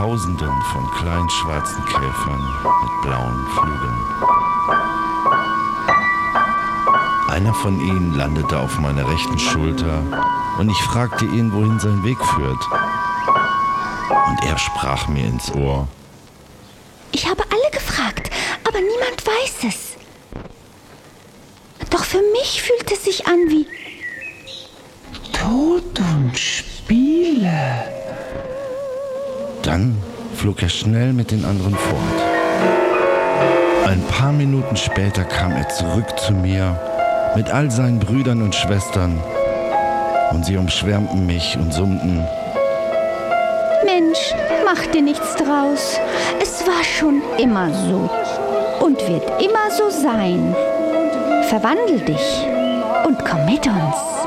Tausenden von kleinen schwarzen Käfern mit blauen Flügeln. Einer von ihnen landete auf meiner rechten Schulter und ich fragte ihn, wohin sein Weg führt. Und er sprach mir ins Ohr: Ich habe alle gefragt, aber niemand weiß es. Doch für mich fühlt es sich an wie Tod und Spiele. Dann flog er schnell mit den anderen fort. Ein paar Minuten später kam er zurück zu mir mit all seinen Brüdern und Schwestern und sie umschwärmten mich und summten: Mensch, mach dir nichts draus. Es war schon immer so und wird immer so sein. Verwandel dich und komm mit uns.